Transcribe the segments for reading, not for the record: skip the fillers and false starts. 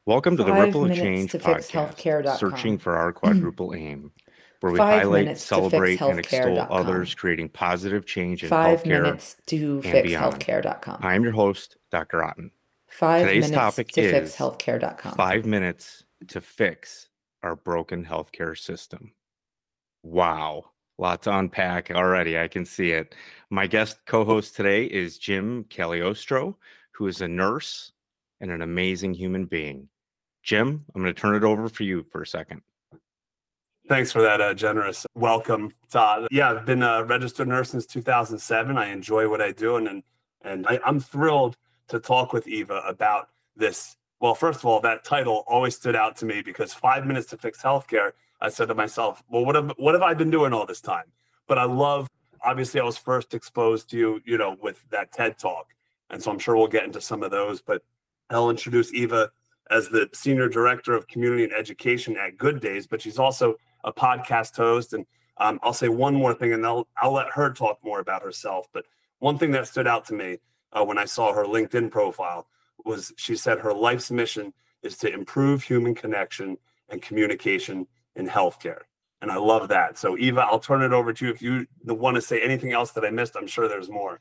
Welcome to the Five Ripple of minutes Change to fix podcast, searching healthcare.com. for our quadruple aim, where we Five highlight, minutes to fix celebrate, and extol others healthcare.com. creating positive change in 5 minutes healthcare to and fix beyond. healthcare.com. I'm your host, Dr. Otten. Five Today's minutes topic to fix is healthcare.com. 5 minutes to fix our broken healthcare system. Wow, lot to unpack already. I can see it. My guest co-host today is Jim Cagliostro, who is a nurse and an amazing human being. Jim, I'm going to turn it over for you for a second. Thanks for that generous welcome, Todd. Yeah, I've been a registered nurse since 2007. I enjoy what I do, and I'm thrilled to talk with Eva about this. Well, first of all, that title always stood out to me because 5 minutes to fix healthcare. I said to myself, well, what have I been doing all this time? But I love, obviously, I was first exposed to you, with that TED Talk, and so I'm sure we'll get into some of those. But I'll introduce Eva as the Senior Director of Community and Education at Good Days, but she's also a podcast host. And I'll say one more thing, and I'll let her talk more about herself. But one thing that stood out to me when I saw her LinkedIn profile was she said her life's mission is to improve human connection and communication in healthcare. And I love that. So Eva, I'll turn it over to you. If you want to say anything else that I missed, I'm sure there's more.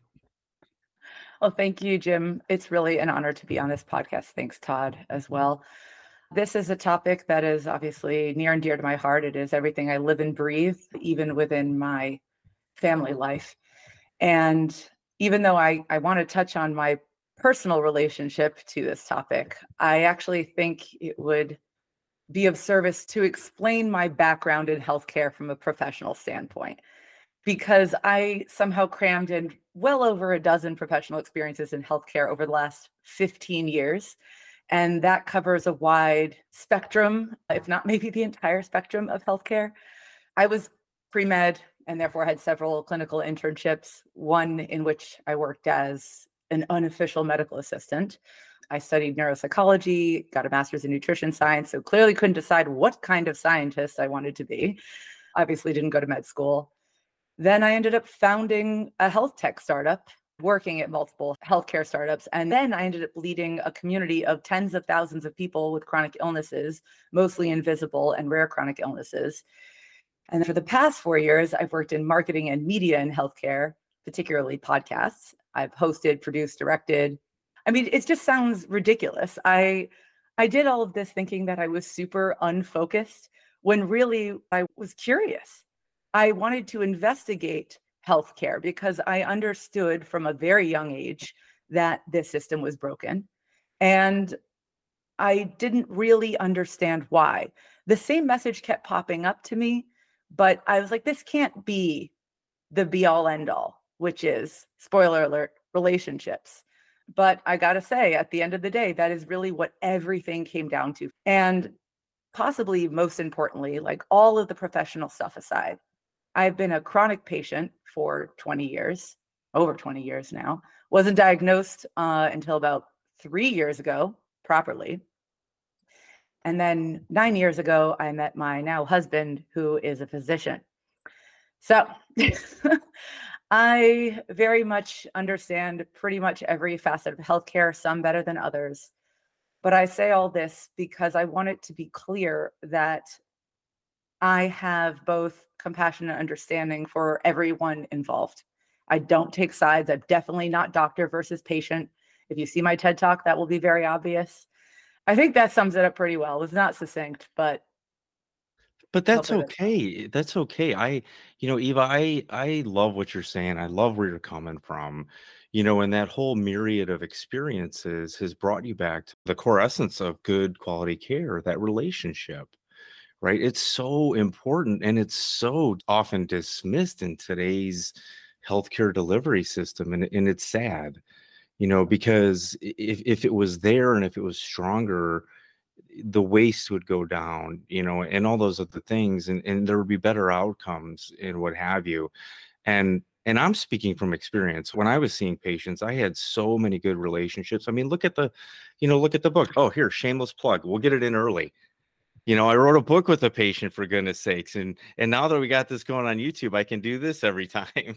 Well, thank you, Jim. It's really an honor to be on this podcast. Thanks, Todd, as well. This is a topic that is obviously near and dear to my heart. It is everything I live and breathe, even within my family life. And even though I want to touch on my personal relationship to this topic, I actually think it would be of service to explain my background in healthcare from a professional standpoint, because I somehow crammed in well over a dozen professional experiences in healthcare over the last 15 years. And that covers a wide spectrum, if not maybe the entire spectrum of healthcare. I was pre-med and therefore had several clinical internships, one in which I worked as an unofficial medical assistant. I studied neuropsychology, got a master's in nutrition science, so clearly couldn't decide what kind of scientist I wanted to be. Obviously didn't go to med school. Then I ended up founding a health tech startup, working at multiple healthcare startups. And then I ended up leading a community of tens of thousands of people with chronic illnesses, mostly invisible and rare chronic illnesses. And for the past 4 years, I've worked in marketing and media in healthcare, particularly podcasts. I've hosted, produced, directed. I mean, it just sounds ridiculous. I did all of this thinking that I was super unfocused when really I was curious. I wanted to investigate healthcare because I understood from a very young age that this system was broken. And I didn't really understand why. The same message kept popping up to me, but I was like, this can't be the be all end all, which is, spoiler alert, relationships. But I got to say, at the end of the day, that is really what everything came down to. And possibly most importantly, like all of the professional stuff aside, I've been a chronic patient for 20 years, over 20 years now. Wasn't diagnosed until about 3 years ago, properly. And then 9 years ago, I met my now husband, who is a physician. So I very much understand pretty much every facet of healthcare, some better than others. But I say all this because I want it to be clear that I have both compassion and understanding for everyone involved. I don't take sides. I'm definitely not doctor versus patient. If you see my TED Talk, that will be very obvious. I think that sums it up pretty well. It was not succinct, but that's okay. That's okay. Eva, I love what you're saying. I love where you're coming from. And that whole myriad of experiences has brought you back to the core essence of good quality care, that relationship. Right? It's so important, and it's so often dismissed in today's healthcare delivery system, and it's sad, because if it was there and if it was stronger, the waste would go down, and all those other things, and there would be better outcomes and what have you. And I'm speaking from experience. When I was seeing patients, I had so many good relationships. I mean, look at the book. Oh, here, shameless plug. We'll get it in early. I wrote a book with a patient, for goodness sakes. And now that we got this going on YouTube, I can do this every time.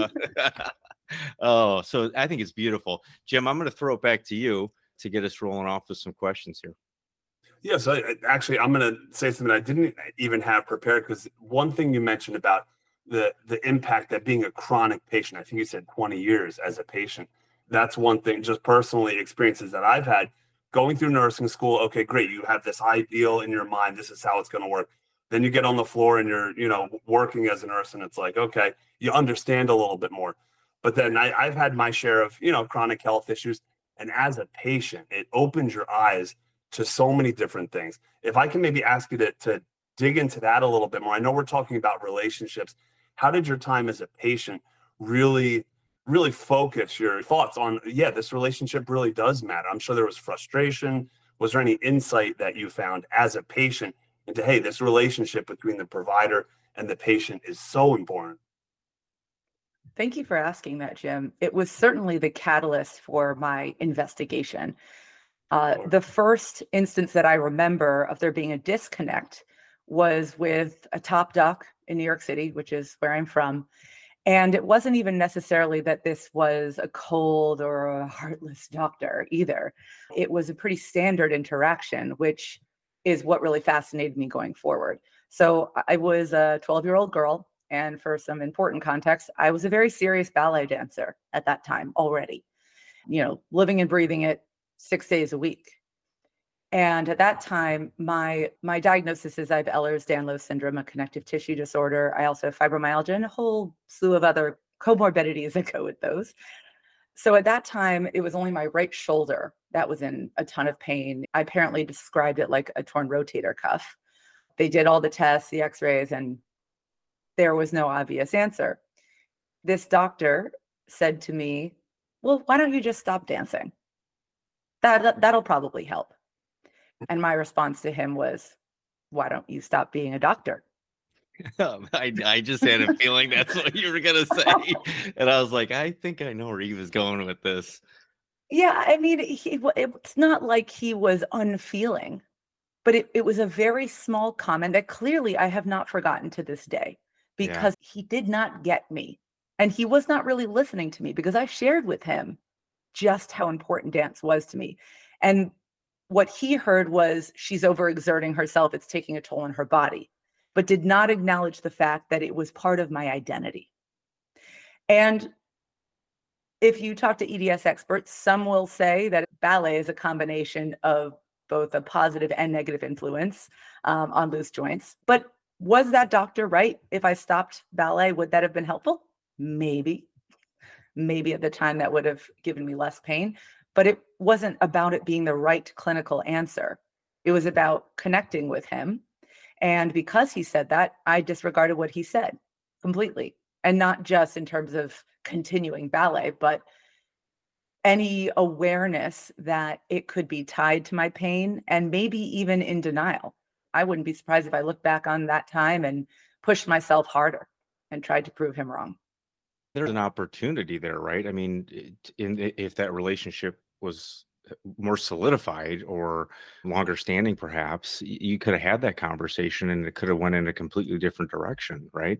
So I think it's beautiful. Jim, I'm going to throw it back to you to get us rolling off with some questions here. Yeah, so actually, I'm going to say something I didn't even have prepared, because one thing you mentioned about the impact that being a chronic patient, I think you said 20 years as a patient. That's one thing, just personally experiences that I've had going through nursing school. Okay, great. You have this ideal in your mind. This is how it's going to work. Then you get on the floor and you're, working as a nurse, and it's like, okay, you understand a little bit more. But then I've had my share of, chronic health issues. And as a patient, it opens your eyes to so many different things. If I can maybe ask you to dig into that a little bit more. I know we're talking about relationships. How did your time as a patient really, really focus your thoughts on, yeah, this relationship really does matter? I'm sure there was frustration. Was there any insight that you found as a patient into, hey, this relationship between the provider and the patient is so important? Thank you for asking that, Jim. It was certainly the catalyst for my investigation. The first instance that I remember of there being a disconnect was with a top doc in New York City, which is where I'm from. And it wasn't even necessarily that this was a cold or a heartless doctor either. It was a pretty standard interaction, which is what really fascinated me going forward. So I was a 12-year-old girl. And for some important context, I was a very serious ballet dancer at that time already, living and breathing it 6 days a week. And at that time, my diagnosis is I have Ehlers-Danlos syndrome, a connective tissue disorder. I also have fibromyalgia and a whole slew of other comorbidities that go with those. So at that time, it was only my right shoulder that was in a ton of pain. I apparently described it like a torn rotator cuff. They did all the tests, the x-rays, and there was no obvious answer. This doctor said to me, well, why don't you just stop dancing? That'll probably help. And my response to him was, why don't you stop being a doctor? I just had a feeling that's what you were going to say. And I was like, I think I know where he was going with this. Yeah, I mean, it's not like he was unfeeling, but it was a very small comment that clearly I have not forgotten to this day, because he did not get me. And he was not really listening to me, because I shared with him just how important dance was to me. And what he heard was, she's overexerting herself, it's taking a toll on her body, but did not acknowledge the fact that it was part of my identity. And if you talk to EDS experts, some will say that ballet is a combination of both a positive and negative influence on loose joints. But was that doctor right? If I stopped ballet, would that have been helpful? Maybe. Maybe at the time that would have given me less pain, but it wasn't about it being the right clinical answer. It was about connecting with him. And because he said that, I disregarded what he said completely. And not just in terms of continuing ballet, but any awareness that it could be tied to my pain, and maybe even in denial. I wouldn't be surprised if I looked back on that time and pushed myself harder and tried to prove him wrong. There's an opportunity there, right? I mean, if that relationship was more solidified or longer standing, perhaps you could have had that conversation and it could have went in a completely different direction, right?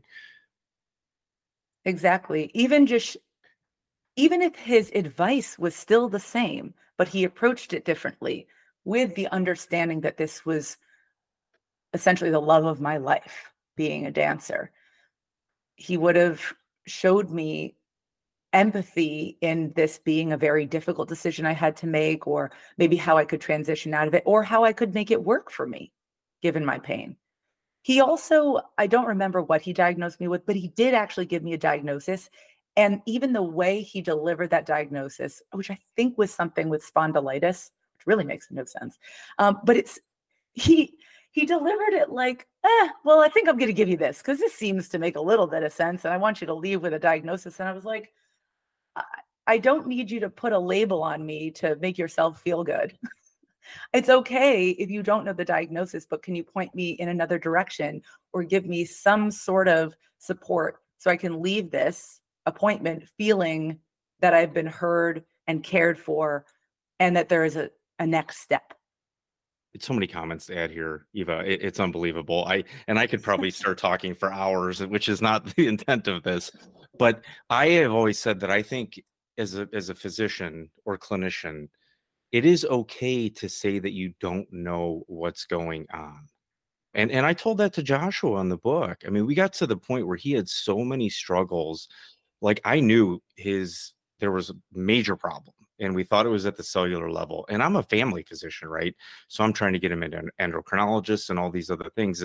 Exactly. Even if his advice was still the same, but he approached it differently, with the understanding that this was essentially the love of my life, being a dancer, he would have showed me empathy in this being a very difficult decision I had to make, or maybe how I could transition out of it, or how I could make it work for me, given my pain. He also, I don't remember what he diagnosed me with, but he did actually give me a diagnosis. And even the way he delivered that diagnosis, which I think was something with spondylitis, which really makes no sense. But he delivered it like, well, I think I'm going to give you this because this seems to make a little bit of sense. And I want you to leave with a diagnosis. And I was like, I don't need you to put a label on me to make yourself feel good. It's okay if you don't know the diagnosis, but can you point me in another direction or give me some sort of support so I can leave this appointment feeling that I've been heard and cared for, and that there is a next step. It's so many comments to add here, Eva. It's unbelievable. I could probably start talking for hours, which is not the intent of this. But I have always said that I think as a physician or clinician, it is okay to say that you don't know what's going on. And I told that to Joshua in the book. I mean, we got to the point where he had so many struggles. Like I knew there was a major problem and we thought it was at the cellular level. And I'm a family physician, right? So I'm trying to get him into an endocrinologist and all these other things.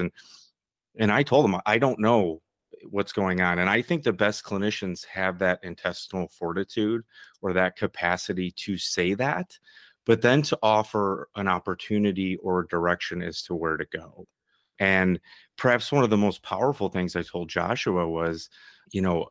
And I told him, I don't know what's going on. And I think the best clinicians have that intestinal fortitude or that capacity to say that, but then to offer an opportunity or direction as to where to go. And perhaps one of the most powerful things I told Joshua was, you know,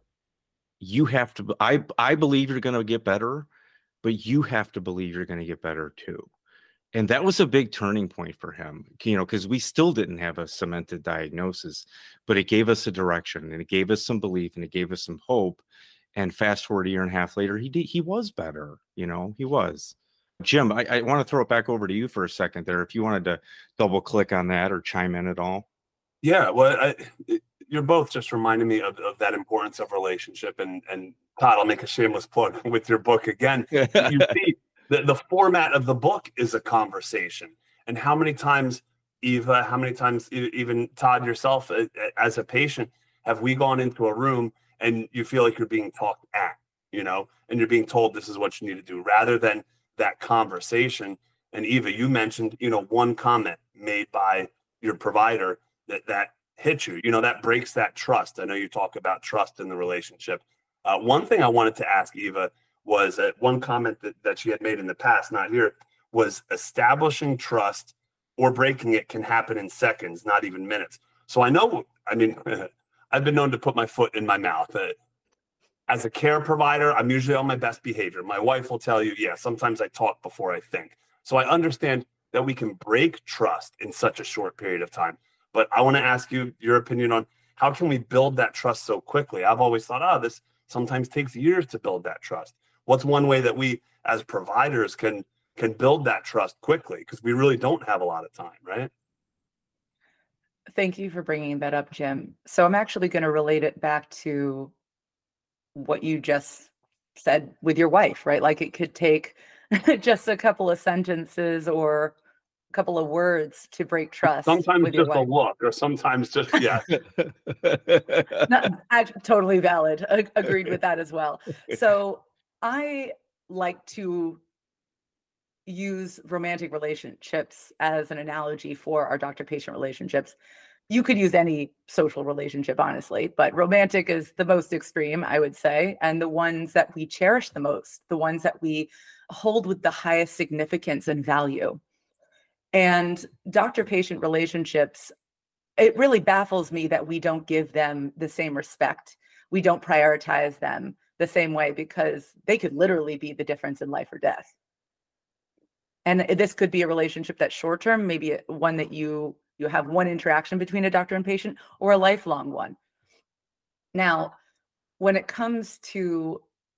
you have to, I believe you're going to get better, but you have to believe you're going to get better too. And that was a big turning point for him, you know, because we still didn't have a cemented diagnosis, but it gave us a direction and it gave us some belief and it gave us some hope. And fast forward a year and a half later, he was better, you know, he was. Jim, I want to throw it back over to you for a second there. If you wanted to double click on that or chime in at all. Yeah, well, you're both just reminding me of that importance of relationship. And Todd, I'll make a shameless plug with your book again. You see, the format of the book is a conversation. And how many times, Eva, how many times, even Todd yourself, as a patient, have we gone into a room and you feel like you're being talked at, you know, and you're being told this is what you need to do rather than that conversation. And Eva, you mentioned, you know, one comment made by your provider that hits you, you know, that breaks that trust. I know you talk about trust in the relationship. One thing I wanted to ask Eva was one comment that she had made in the past, not here, was establishing trust or breaking it can happen in seconds, not even minutes. So I know, I mean, I've been known to put my foot in my mouth. As a care provider, I'm usually on my best behavior. My wife will tell you, yeah, sometimes I talk before I think. So I understand that we can break trust in such a short period of time. But I want to ask you your opinion on how can we build that trust so quickly? I've always thought, this sometimes takes years to build that trust. What's one way that we as providers can build that trust quickly? Because we really don't have a lot of time, right? Thank you for bringing that up, Jim. So I'm actually going to relate it back to what you just said with your wife, right? Like it could take just a couple of sentences or a couple of words to break trust. Sometimes with just your wife. a look, or sometimes just, yeah. Totally valid. Agreed with that as well. So I like to use romantic relationships as an analogy for our doctor-patient relationships. You could use any social relationship, honestly, but romantic is the most extreme, I would say, and the ones that we cherish the most, the ones that we hold with the highest significance and value. And doctor-patient relationships, it really baffles me that we don't give them the same respect. We don't prioritize them the same way because they could literally be the difference in life or death. And this could be a relationship that's short-term, maybe one that you have one interaction between a doctor and patient, or a lifelong one. Now, when it comes to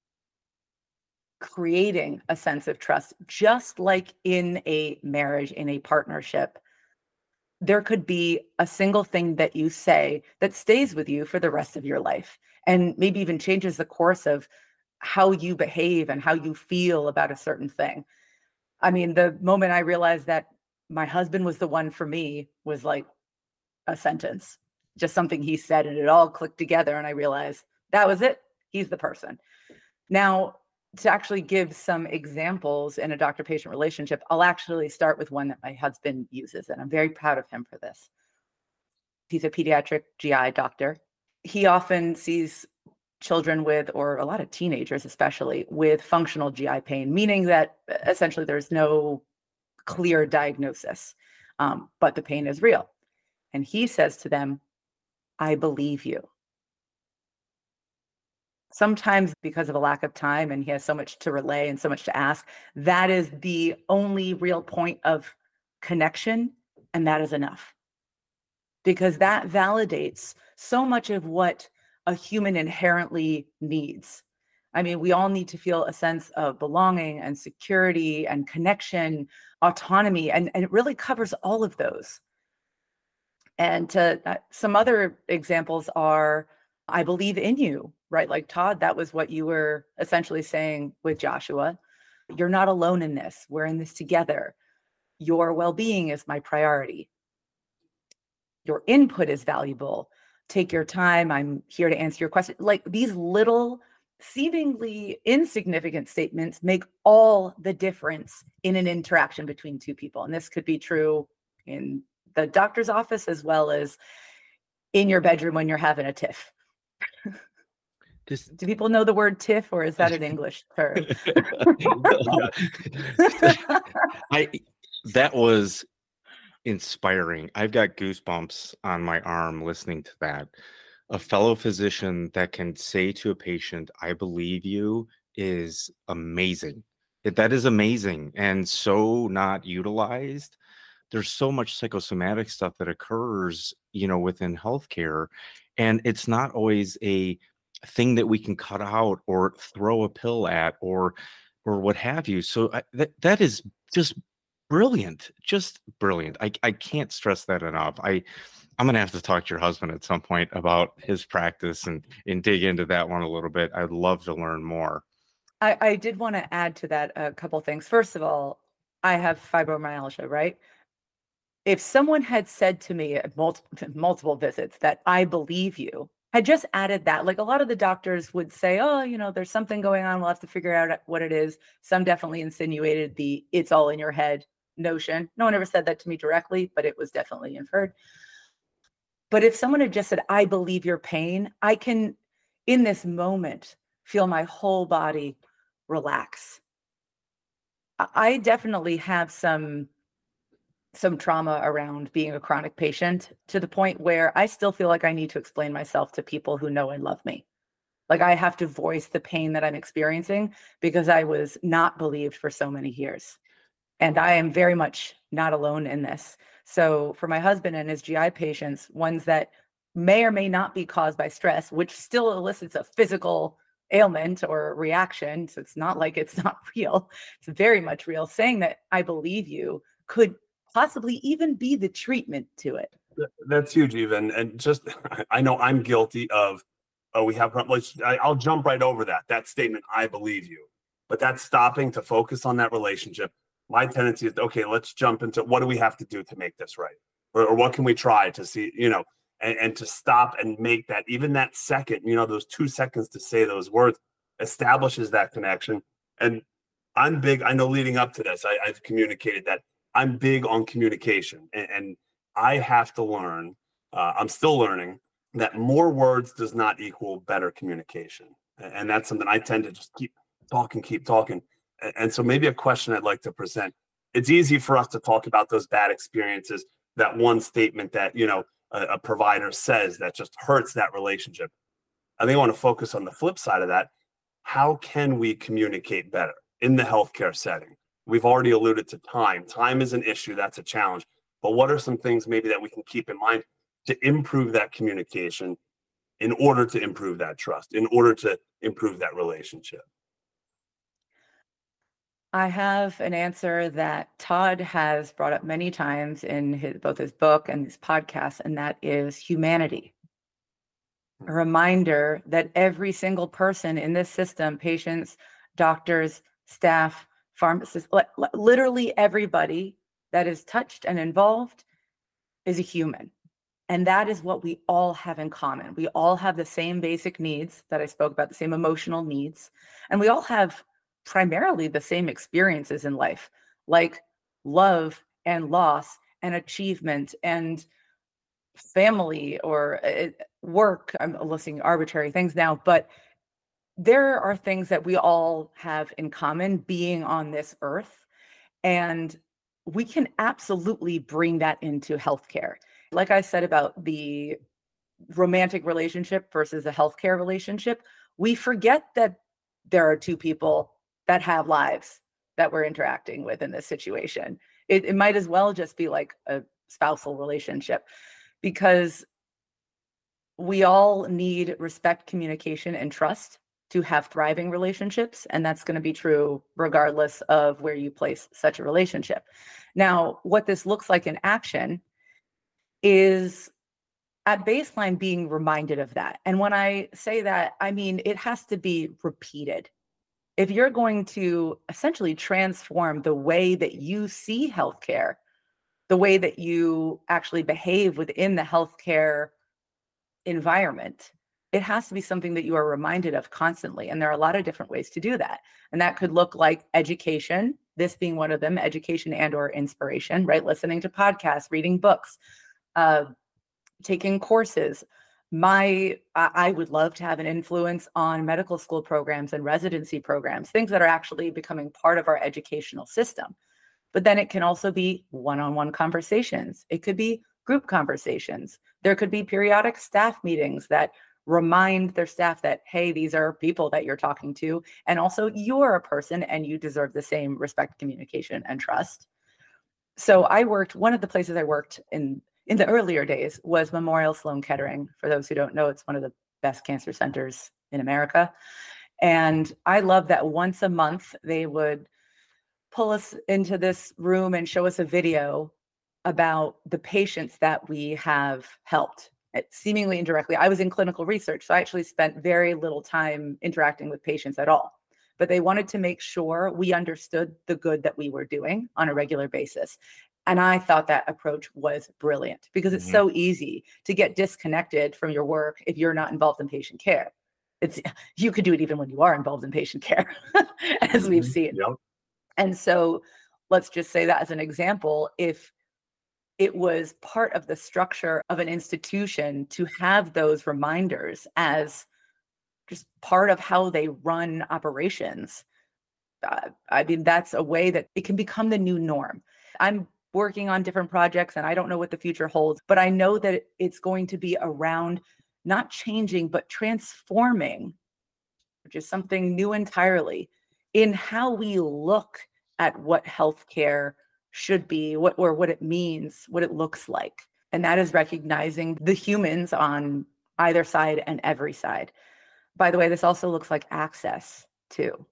creating a sense of trust, just like in a marriage, in a partnership, there could be a single thing that you say that stays with you for the rest of your life and maybe even changes the course of how you behave and how you feel about a certain thing. I mean, the moment I realized that my husband was the one for me was like a sentence, just something he said, and it all clicked together. And I realized that was it. He's the person. Now, to actually give some examples in a doctor-patient relationship, I'll actually start with one that my husband uses, and I'm very proud of him for this. He's a pediatric GI doctor. He often sees children with, or a lot of teenagers especially, with functional GI pain, meaning that essentially there's no clear diagnosis, but the pain is real. And he says to them, I believe you. Sometimes because of a lack of time and he has so much to relay and so much to ask, that is the only real point of connection, and that is enough. Because that validates so much of what a human inherently needs. I mean, we all need to feel a sense of belonging and security and connection, autonomy, and it really covers all of those. And some other examples are, I believe in you, right? Like Todd, that was what you were essentially saying with Joshua. You're not alone in this. We're in this together. Your well-being is my priority. Your input is valuable. Take your time. I'm here to answer your question. Like, these little, seemingly insignificant statements make all the difference in an interaction between two people. And this could be true in the doctor's office as well as in your bedroom when you're having a tiff. Do people know the word tiff, or is that an English term? That was inspiring. I've got goosebumps on my arm listening to that. A fellow physician that can say to a patient, "I believe you," is amazing. That is amazing, and so not utilized. There's so much psychosomatic stuff that occurs, within healthcare, and it's not always a thing that we can cut out or throw a pill at or what have you. So that is just brilliant, just brilliant. I can't stress that enough. I'm gonna have to talk to your husband at some point about his practice and dig into that one a little bit. I'd love to learn more. I did want to add to that a couple things. First of all, I have fibromyalgia, right? If someone had said to me at multiple visits that "I believe you," had just added that, like a lot of the doctors would say, "Oh, there's something going on. We'll have to figure out what it is." Some definitely insinuated the "it's all in your head" notion. No one ever said that to me directly, but it was definitely inferred. But if someone had just said, "I believe your pain," I can, in this moment, feel my whole body relax. I definitely have some trauma around being a chronic patient, to the point where I still feel like I need to explain myself to people who know and love me. Like, I have to voice the pain that I'm experiencing because I was not believed for so many years. And I am very much not alone in this. So for my husband and his GI patients, ones that may or may not be caused by stress, which still elicits a physical ailment or reaction, so it's not like it's not real, it's very much real, saying that "I believe you" could possibly even be the treatment to it. That's huge, even. And just, I know I'm guilty of, I'll jump right over that statement, "I believe you," but that's stopping to focus on that relationship. My tendency is, okay, let's jump into what do we have to do to make this right? Or what can we try to see, and to stop and make that, even that second, those 2 seconds to say those words establishes that connection. And I'm big, I know leading up to this, I've communicated that I'm big on communication, and I have to learn, I'm still learning, that more words does not equal better communication. And that's something I tend to just keep talking. And so maybe a question I'd like to present. It's easy for us to talk about those bad experiences, that one statement that, a provider says that just hurts that relationship. I think I want to focus on the flip side of that. How can we communicate better in the healthcare setting? We've already alluded to time. Time is an issue. That's a challenge. But what are some things maybe that we can keep in mind to improve that communication in order to improve that trust, in order to improve that relationship? I have an answer that Todd has brought up many times in both his book and his podcast, and that is humanity. A reminder that every single person in this system, patients, doctors, staff, pharmacists, literally everybody that is touched and involved is a human. And that is what we all have in common. We all have the same basic needs that I spoke about, the same emotional needs. And we all have primarily the same experiences in life, like love and loss and achievement and family or work. I'm listing arbitrary things now, but there are things that we all have in common being on this earth. And we can absolutely bring that into healthcare. Like I said about the romantic relationship versus a healthcare relationship, we forget that there are two people that have lives that we're interacting with in this situation. It might as well just be like a spousal relationship, because we all need respect, communication, and trust to have thriving relationships. And that's going to be true regardless of where you place such a relationship. Now, what this looks like in action is at baseline being reminded of that. And when I say that, I mean, it has to be repeated. If you're going to essentially transform the way that you see healthcare, the way that you actually behave within the healthcare environment, it has to be something that you are reminded of constantly. And there are a lot of different ways to do that. And that could look like education, this being one of them, education and or inspiration, right? Listening to podcasts, reading books, taking courses. I would love to have an influence on medical school programs and residency programs, things that are actually becoming part of our educational system. But then it can also be one-on-one conversations. It could be group conversations. There could be periodic staff meetings that remind their staff that, hey, these are people that you're talking to, and also you're a person and you deserve the same respect, communication, and trust. So one of the places I worked in the earlier days was Memorial Sloan Kettering. For those who don't know, it's one of the best cancer centers in America. And I love that once a month, they would pull us into this room and show us a video about the patients that we have helped. Seemingly indirectly. I was in clinical research, so I actually spent very little time interacting with patients at all. But they wanted to make sure we understood the good that we were doing on a regular basis. And I thought that approach was brilliant because it's so easy to get disconnected from your work if you're not involved in patient care. You could do it even when you are involved in patient care, as we've seen. Yep. And so let's just say that as an example, if it was part of the structure of an institution to have those reminders as just part of how they run operations. I mean, that's a way that it can become the new norm. I'm working on different projects and I don't know what the future holds, but I know that it's going to be around not changing, but transforming, which is something new entirely, in how we look at what healthcare should be, what it means, what it looks like. And that is recognizing the humans on either side and every side. By the way, this also looks like access too.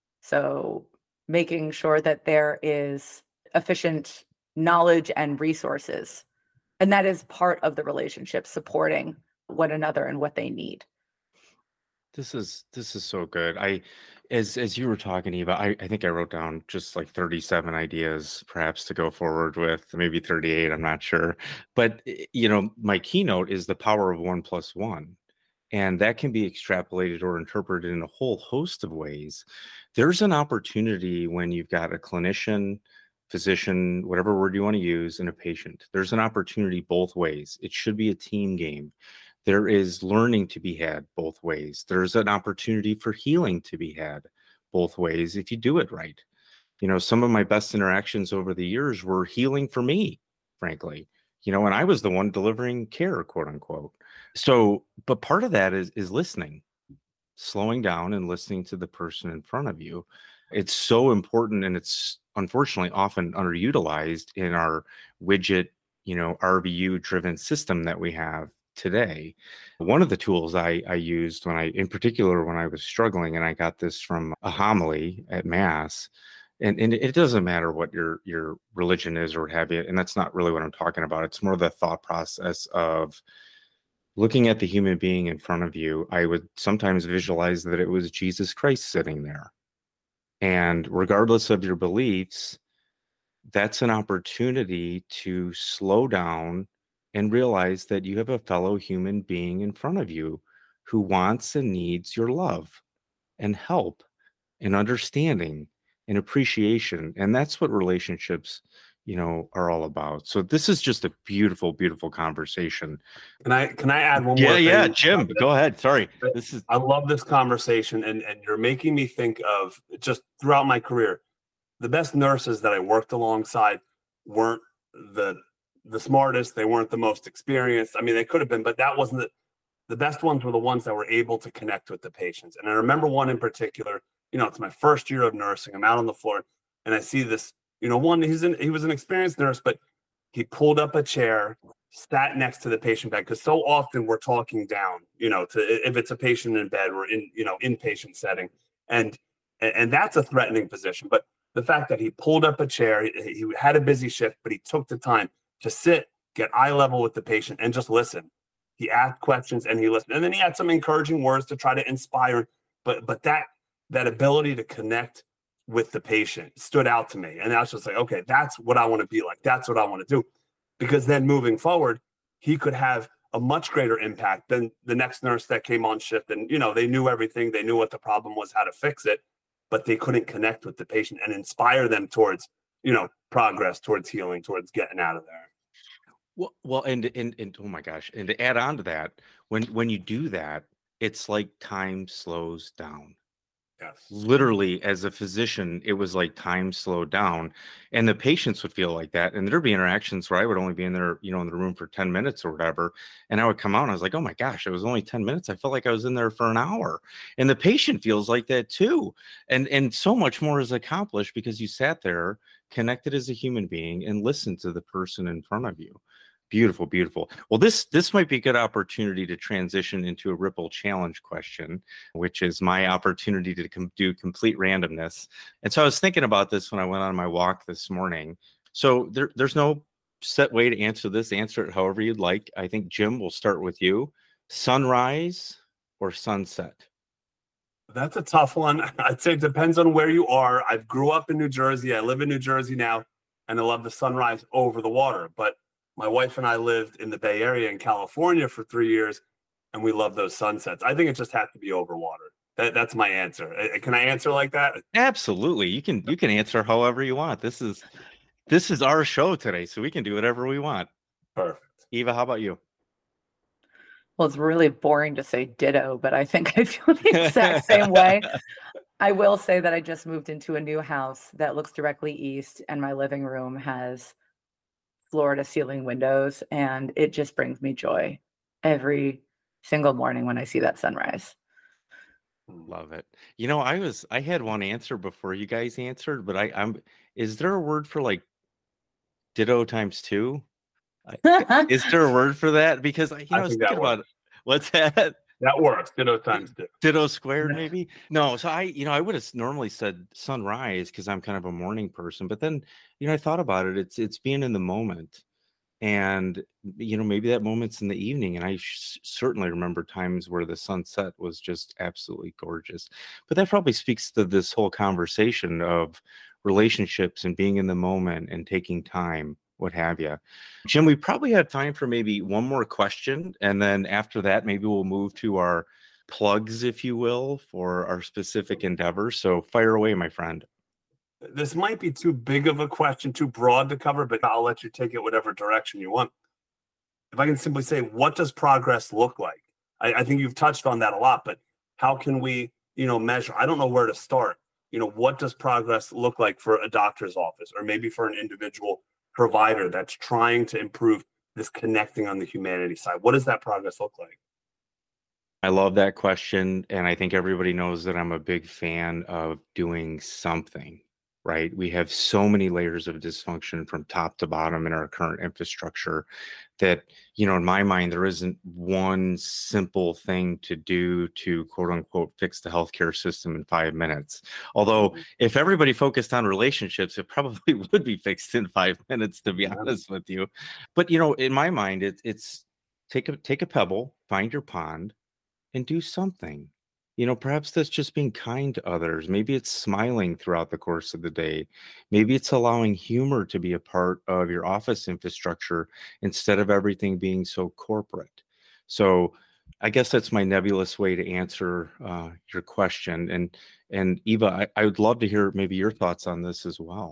So making sure that there is efficient knowledge and resources. And that is part of the relationship, supporting one another and what they need. This is so good. As you were talking, Eva, I think I wrote down just like 37 ideas perhaps to go forward with, maybe 38, I'm not sure. But my keynote is the power of 1+1. And that can be extrapolated or interpreted in a whole host of ways. There's an opportunity when you've got a clinician, physician, whatever word you want to use, and a patient. There's an opportunity both ways. It should be a team game. There is learning to be had both ways. There's an opportunity for healing to be had both ways if you do it right. Some of my best interactions over the years were healing for me, frankly, and I was the one delivering care, quote unquote. So, but part of that is listening, slowing down and listening to the person in front of you. It's so important, and it's unfortunately often underutilized in our widget, RVU driven system that we have today. One of the tools I used in particular when I was struggling, and I got this from a homily at Mass, and it doesn't matter what your religion is or what have you, and that's not really what I'm talking about. It's more the thought process of looking at the human being in front of you. I would sometimes visualize that it was Jesus Christ sitting there. And regardless of your beliefs, that's an opportunity to slow down and realize that you have a fellow human being in front of you who wants and needs your love and help and understanding and appreciation. And that's what relationships, are all about. So this is just a beautiful, beautiful conversation. Can I add one more thing? Yeah, Jim, go ahead. Sorry. I love this conversation, and you're making me think of, just throughout my career, the best nurses that I worked alongside weren't the smartest, they weren't the most experienced. I mean, they could have been, but that wasn't the best ones were the ones that were able to connect with the patients. And I remember one in particular, it's my first year of nursing. I'm out on the floor and I see this, he was an experienced nurse, but he pulled up a chair, sat next to the patient bed, because so often we're talking down, if it's a patient in bed or in, inpatient setting. And that's a threatening position. But the fact that he pulled up a chair, he had a busy shift, but he took the time to sit, get eye level with the patient, and just listen. He asked questions and he listened. And then he had some encouraging words to try to inspire. But that that ability to connect with the patient stood out to me. And I was just like, okay, that's what I want to be like. That's what I want to do. Because then moving forward, he could have a much greater impact than the next nurse that came on shift. And, they knew everything. They knew what the problem was, how to fix it, but they couldn't connect with the patient and inspire them towards, progress, towards healing, towards getting out of there. Well, and oh my gosh, and to add on to that, when you do that, it's like time slows down. Yes. Literally, as a physician, it was like time slowed down, and the patients would feel like that. And there'd be interactions where I would only be in there, in the room for 10 minutes or whatever. And I would come out and I was like, oh my gosh, it was only 10 minutes. I felt like I was in there for an hour. And the patient feels like that too. And so much more is accomplished because you sat there connected as a human being and listened to the person in front of you. Beautiful, beautiful. Well, this might be a good opportunity to transition into a Ripple Challenge question, which is my opportunity to do complete randomness. And so I was thinking about this when I went on my walk this morning. So there's no set way to answer this. Answer it however you'd like. I think, Jim, we'll start with you. Sunrise or sunset? That's a tough one. I'd say it depends on where you are. I grew up in New Jersey. I live in New Jersey now, and I love the sunrise over the water. But my wife and I lived in the Bay Area in California for 3 years, and we love those sunsets. I think it just has to be over water. That's my answer. Can I answer like that? Absolutely. You can answer however you want. This is our show today, so we can do whatever we want. Perfect. Eva, how about you? Well, it's really boring to say ditto, but I think I feel the exact same way. I will say that I just moved into a new house that looks directly east, and my living room has floor to ceiling windows, and it just brings me joy every single morning when I see that sunrise. Love it. I had one answer before you guys answered, but is there a word for like ditto times two? Is there a word for that? Because I was thinking about what's that? That works. Ditto times two. Ditto squared, maybe? No. So I would have normally said sunrise because I'm kind of a morning person. But then, I thought about it. It's being in the moment. And, maybe that moment's in the evening. And I certainly remember times where the sunset was just absolutely gorgeous. But that probably speaks to this whole conversation of relationships and being in the moment and taking time, what have you. Jim, we probably have time for maybe one more question. And then after that, maybe we'll move to our plugs, if you will, for our specific endeavors. So fire away, my friend. This might be too big of a question, too broad to cover, but I'll let you take it whatever direction you want. If I can simply say, what does progress look like? I think you've touched on that a lot, but how can we, measure? I don't know where to start. What does progress look like for a doctor's office or maybe for an individual provider that's trying to improve this connecting on the humanity side? What does that progress look like? I love that question. And I think everybody knows that I'm a big fan of doing something, right? We have so many layers of dysfunction from top to bottom in our current infrastructure that, in my mind, there isn't one simple thing to do to quote unquote fix the healthcare system in 5 minutes. Although if everybody focused on relationships, it probably would be fixed in 5 minutes, to be honest with you. But, in my mind, it's take a pebble, find your pond, and do something. Perhaps that's just being kind to others. Maybe it's smiling throughout the course of the day. Maybe it's allowing humor to be a part of your office infrastructure instead of everything being so corporate. So I guess that's my nebulous way to answer your question. And Eva, I would love to hear maybe your thoughts on this as well.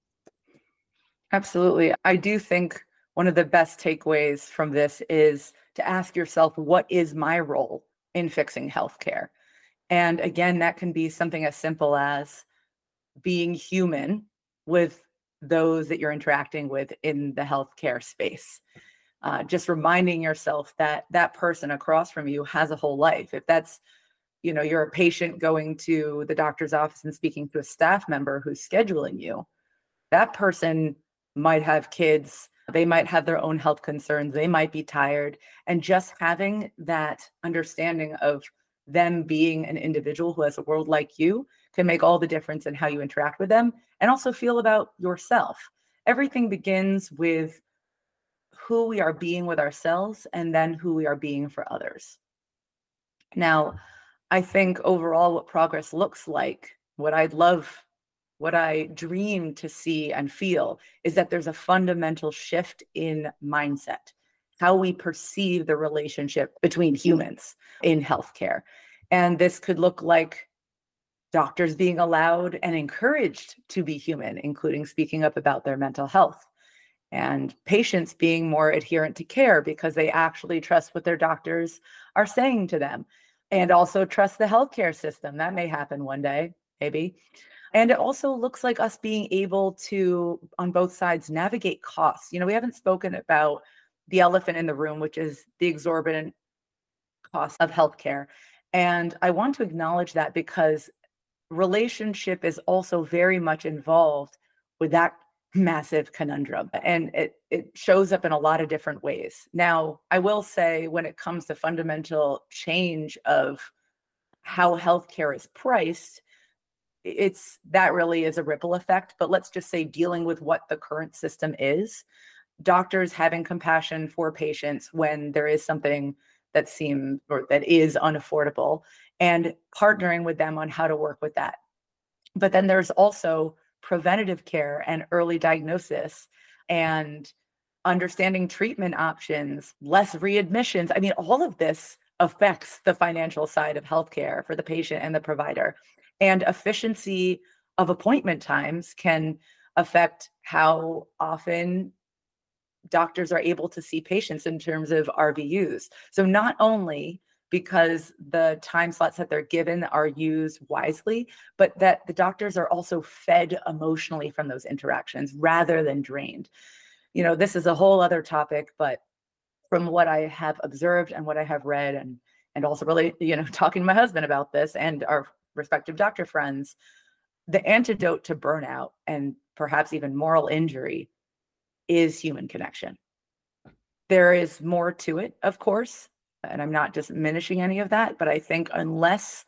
Absolutely. I do think one of the best takeaways from this is to ask yourself, what is my role in fixing healthcare? And again, that can be something as simple as being human with those that you're interacting with in the healthcare space. Just reminding yourself that that person across from you has a whole life. If that's, you're a patient going to the doctor's office and speaking to a staff member who's scheduling you, that person might have kids. They might have their own health concerns. They might be tired. And just having that understanding of them being an individual who has a world like you can make all the difference in how you interact with them and also feel about yourself. Everything begins with who we are being with ourselves and then who we are being for others. Now, I think overall what progress looks like, what I'd love, what I dream to see and feel is that there's a fundamental shift in mindset, how we perceive the relationship between humans in healthcare. And this could look like doctors being allowed and encouraged to be human, including speaking up about their mental health, and patients being more adherent to care because they actually trust what their doctors are saying to them, and also trust the healthcare system. That may happen one day, maybe. And it also looks like us being able to, on both sides, navigate costs. We haven't spoken about the elephant in the room, which is the exorbitant cost of healthcare. And I want to acknowledge that because relationship is also very much involved with that massive conundrum. And it shows up in a lot of different ways. Now, I will say when it comes to fundamental change of how healthcare is priced, that really is a ripple effect. But let's just say dealing with what the current system is, doctors having compassion for patients when there is something that is unaffordable, and partnering with them on how to work with that. But then there's also preventative care and early diagnosis and understanding treatment options, less readmissions. I mean, all of this affects the financial side of healthcare for the patient and the provider. And efficiency of appointment times can affect how often doctors are able to see patients in terms of RVUs. So not only because the time slots that they're given are used wisely, but that the doctors are also fed emotionally from those interactions rather than drained. This is a whole other topic, but from what I have observed and what I have read, and also really, talking to my husband about this and our respective doctor friends, the antidote to burnout and perhaps even moral injury is human connection. There is more to it, of course, and I'm not diminishing any of that, but I think unless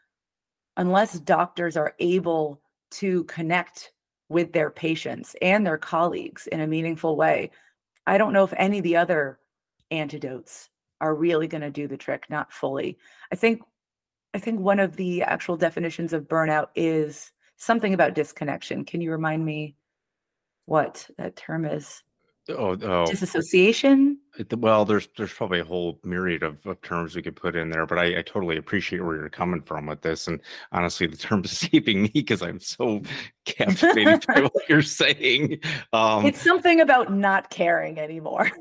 doctors are able to connect with their patients and their colleagues in a meaningful way, I don't know if any of the other antidotes are really going to do the trick, not fully. I think one of the actual definitions of burnout is something about disconnection. Can you remind me what that term is? Disassociation? Well, there's probably a whole myriad of terms we could put in there, but I totally appreciate where you're coming from with this. And honestly, the term is escaping me because I'm so captivated by what you're saying. It's something about not caring anymore.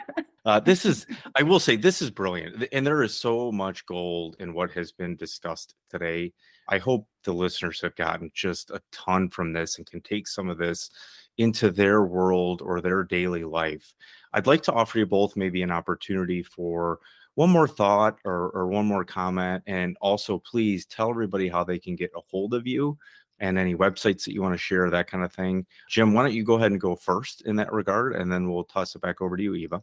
I will say this is brilliant. And there is so much gold in what has been discussed today. I hope the listeners have gotten just a ton from this and can take some of this into their world or their daily life. I'd like to offer you both maybe an opportunity for one more thought or one more comment. And also, please tell everybody how they can get a hold of you and any websites that you want to share, that kind of thing. Jim, why don't you go ahead and go first in that regard, and then we'll toss it back over to you, Eva.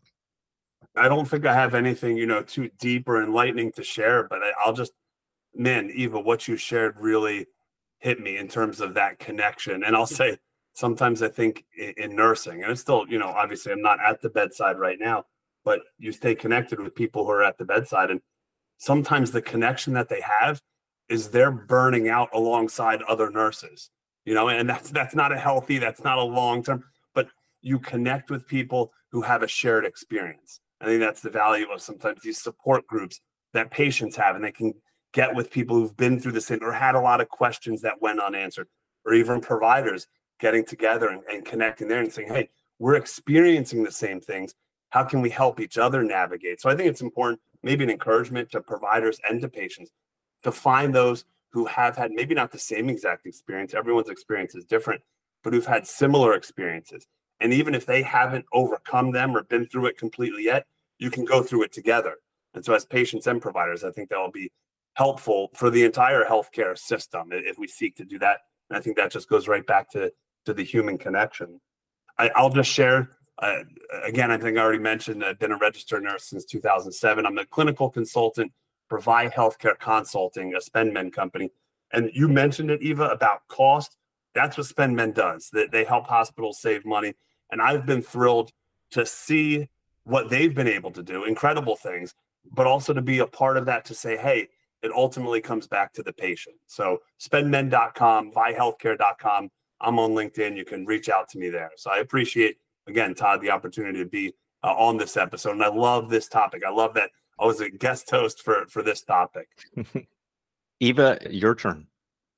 I don't think I have anything, too deep or enlightening to share, but I'll just, man, Eva, what you shared really hit me in terms of that connection. And I'll say, sometimes I think in nursing, and it's still, obviously I'm not at the bedside right now, but you stay connected with people who are at the bedside. And sometimes the connection that they have is they're burning out alongside other nurses, and that's not that's not a long-term, but you connect with people who have a shared experience. I think that's the value of sometimes these support groups that patients have, and they can get with people who've been through the same or had a lot of questions that went unanswered, or even providers getting together and connecting there and saying, hey, we're experiencing the same things. How can we help each other navigate? So I think it's important, maybe an encouragement to providers and to patients to find those who have had maybe not the same exact experience. Everyone's experience is different, but who've had similar experiences. And even if they haven't overcome them or been through it completely yet, you can go through it together. And so as patients and providers, I think that'll be helpful for the entire healthcare system if we seek to do that. And I think that just goes right back to the human connection. I'll just share, again, I think I already mentioned, I've been a registered nurse since 2007. I'm a clinical consultant for Vi Healthcare Consulting, a SpendMend company. And you mentioned it, Eva, about cost. That's what SpendMend does. They help hospitals save money. And I've been thrilled to see what they've been able to do, incredible things, but also to be a part of that to say, hey, it ultimately comes back to the patient. So spendmen.com, vihealthcare.com. I'm on LinkedIn. You can reach out to me there. So I appreciate, again, Todd, the opportunity to be on this episode. And I love this topic. I love that I was a guest host for this topic. Eva, your turn.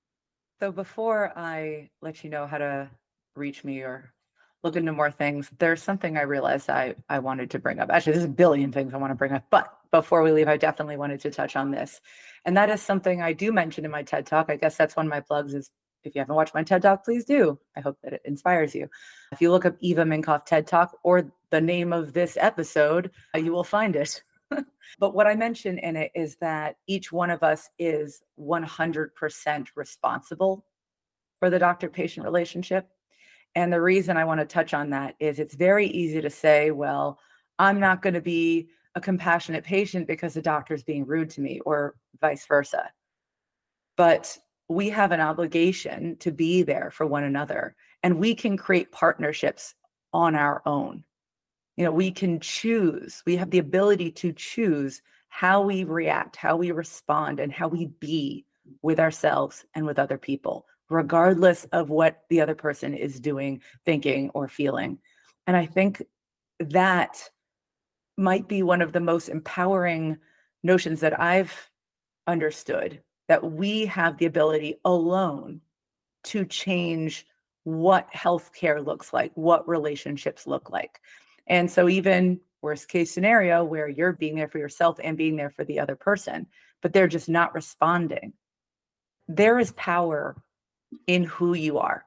So before I let you know how to reach me or look into more things, there's something I realized I wanted to bring up. Actually, there's a billion things I want to bring up, but before we leave, I definitely wanted to touch on this. And that is something I do mention in my TED Talk. I guess that's one of my plugs is, if you haven't watched my TED Talk, please do. I hope that it inspires you. If you look up Eva Minkoff TED Talk or the name of this episode, you will find it. But what I mention in it is that each one of us is 100% responsible for the doctor-patient relationship. And the reason I want to touch on that is it's very easy to say, well, I'm not going to be a compassionate patient because the doctor's being rude to me, or vice versa. But we have an obligation to be there for one another, and we can create partnerships on our own. We can choose, we have the ability to choose how we react, how we respond, and how we be with ourselves and with other people, regardless of what the other person is doing, thinking, or feeling. And I think that might be one of the most empowering notions that I've understood, that we have the ability alone to change what healthcare looks like, what relationships look like. And so even worst case scenario where you're being there for yourself and being there for the other person, but they're just not responding. There is power in who you are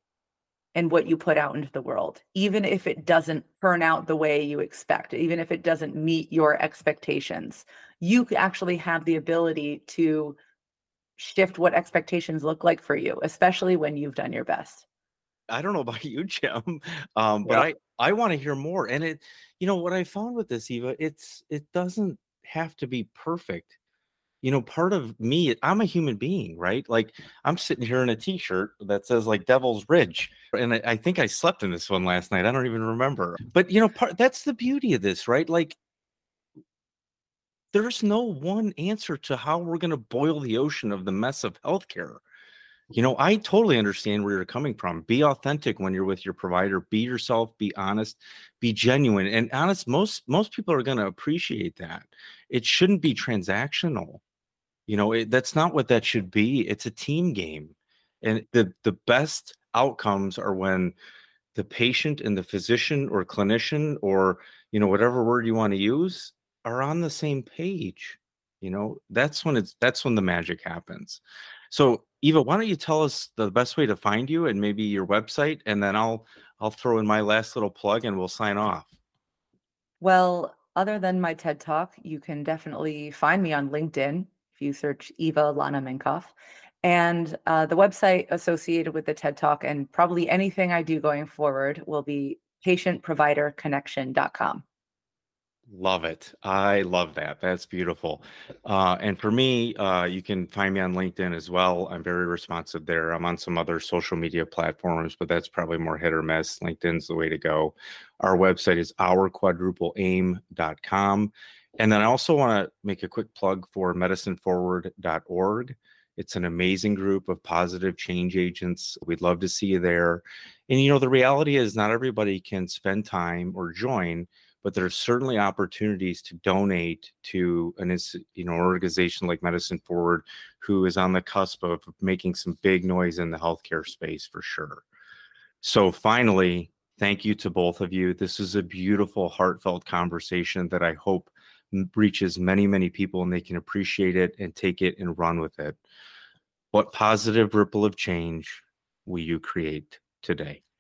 and what you put out into the world, even if it doesn't turn out the way you expect, even if it doesn't meet your expectations. You actually have the ability to shift what expectations look like for you, especially when you've done your best. I don't know about you, Jim, but I want to hear more. And what I found with this, Eva, it doesn't have to be perfect. Part of me, I'm a human being, right? Like I'm sitting here in a t-shirt that says like Devil's Ridge. And I think I slept in this one last night. I don't even remember. But, that's the beauty of this, right? Like there's no one answer to how we're going to boil the ocean of the mess of healthcare. I totally understand where you're coming from. Be authentic when you're with your provider. Be yourself. Be honest. Be genuine. And honest, most people are going to appreciate that. It shouldn't be transactional. That's not what that should be. It's a team game. And the best outcomes are when the patient and the physician or clinician or, whatever word you want to use are on the same page. That's when the magic happens. So Eva, why don't you tell us the best way to find you and maybe your website, and then I'll throw in my last little plug and we'll sign off. Well, other than my TED Talk, you can definitely find me on LinkedIn if you search Eva Lana Minkoff. And the website associated with the TED Talk and probably anything I do going forward will be patientproviderconnection.com. Love it. I love that. That's beautiful. And for me, you can find me on LinkedIn as well. I'm very responsive there. I'm on some other social media platforms, but that's probably more hit or miss. LinkedIn's the way to go. Our website is ourquadrupleaim.com. And then I also want to make a quick plug for medicineforward.org. It's an amazing group of positive change agents. We'd love to see you there. And, the reality is not everybody can spend time or join, but there's certainly opportunities to donate to an organization like Medicine Forward, who is on the cusp of making some big noise in the healthcare space for sure. So finally, thank you to both of you. This is a beautiful, heartfelt conversation that I hope reaches many, many people and they can appreciate it and take it and run with it. What positive ripple of change will you create today?